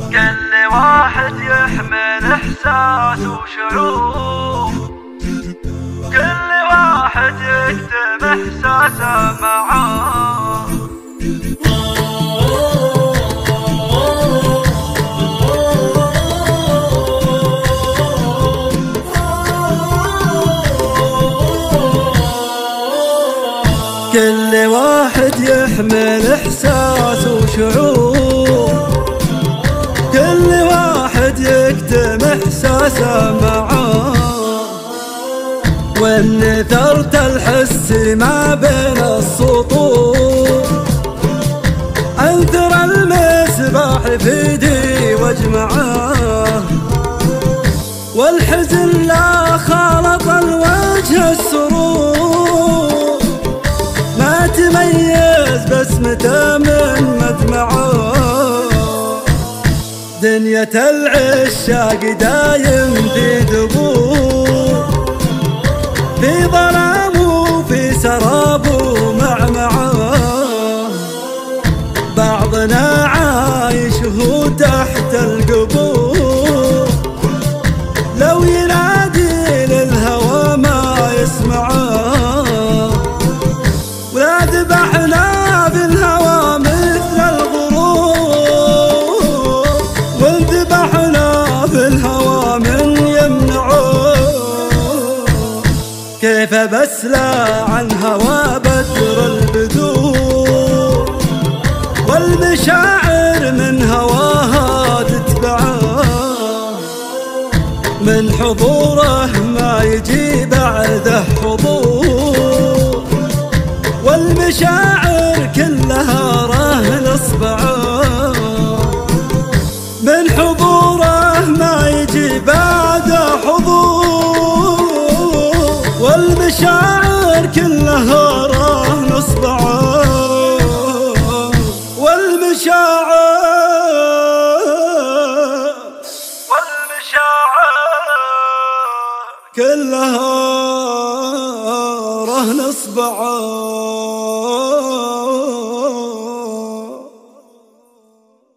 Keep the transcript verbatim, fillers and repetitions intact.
كل واحد يحمل إحساس وشعور، كل واحد يكتم إحساسه معاه. كل واحد يحمل إحساس وشعور، كل واحد يكتم إحساسه معاه. والنثرت الحس ما بين السطور، أنثر المصباح في دي واجمعاه. والحزن لا خالط الوجه السرور، ما تميز بسمته من مدمعه. دنيا العشاق دايم في دبور، في ظلام وفي سراب ومعمعه. بعضنا عايش هو تحت القبور، لو ينادي للهوى ما يسمعه. ولا ذبحنا بالهوى مثل الغرور، وانذبحنا بالهوى من يمنعه. كيف بسلى عن هوى بدر البدور، والمشاعر من هواها تتبعه. من حضوره ما يجي بعده حضور، والمشاعر كلها رهن اصبعه. من حضوره ما يجي بعده حضور، والمشاعر كلها رهن اصبعه. والمشاعر والمشاعر كلها رهن اصبعه.